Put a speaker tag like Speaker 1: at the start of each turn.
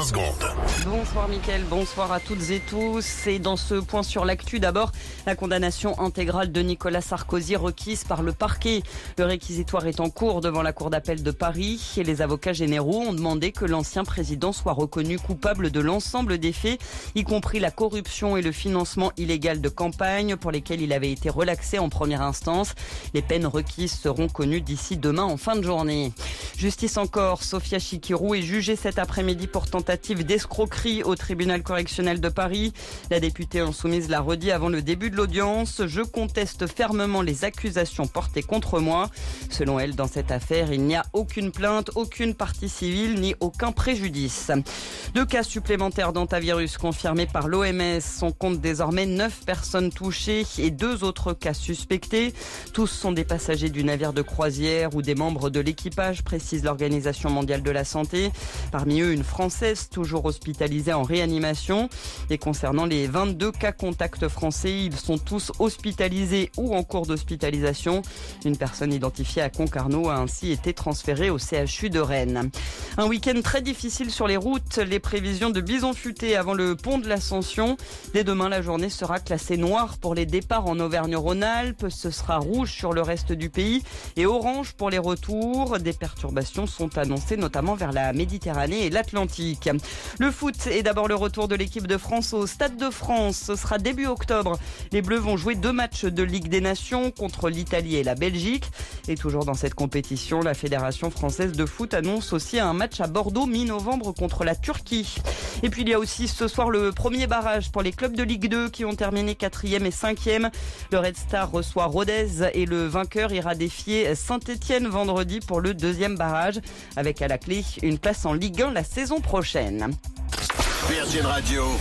Speaker 1: 20 secondes.
Speaker 2: Bonsoir Mickaël, bonsoir à toutes et tous. Et dans ce point sur l'actu, d'abord, la condamnation intégrale de Nicolas Sarkozy requise par le parquet. Le réquisitoire est en cours devant la cour d'appel de Paris et les avocats généraux ont demandé que l'ancien président soit reconnu coupable de l'ensemble des faits, y compris la corruption et le financement illégal de campagne pour lesquels il avait été relaxé en première instance. Les peines requises seront connues d'ici demain en fin de journée. Justice encore, Sophia Chikirou est jugée cet après-midi pour tentative d'escroquerie au tribunal correctionnel de Paris. La députée insoumise l'a redit avant le début de l'audience. Je conteste fermement les accusations portées contre moi. Selon elle, dans cette affaire, il n'y a aucune plainte, aucune partie civile ni aucun préjudice. 2 cas supplémentaires d'hantavirus confirmés par l'OMS. On compte désormais 9 personnes touchées et 2 autres cas suspectés. Tous sont des passagers du navire de croisière ou des membres de l'équipage, précise l'Organisation mondiale de la santé. Parmi eux, une Française toujours hospitalisée en réanimation. Et concernant les 22 cas contacts français, ils sont tous hospitalisés ou en cours d'hospitalisation. Une personne identifiée à Concarneau a ainsi été transférée au CHU de Rennes. Un week-end très difficile sur les routes. Les prévisions de bison futé avant le pont de l'Ascension. Dès demain, la journée sera classée noire pour les départs en Auvergne-Rhône-Alpes. Ce sera rouge sur le reste du pays et orange pour les retours. Des perturbations sont annoncées notamment vers la Méditerranée et l'Atlantique. Le foot est d'abord le retour de l'équipe de France au Stade de France. Ce sera début octobre. Les Bleus vont jouer 2 matchs de Ligue des Nations contre l'Italie et la Belgique. Et toujours dans cette compétition, la Fédération française de foot annonce aussi un match à Bordeaux mi-novembre contre la Turquie. Et puis il y a aussi ce soir le premier barrage pour les clubs de Ligue 2 qui ont terminé 4e et 5e. Le Red Star reçoit Rodez et le vainqueur ira défier Saint-Etienne vendredi pour le 2e barrage, avec à la clé une place en Ligue 1 la saison prochaine.
Speaker 1: Virgin Radio.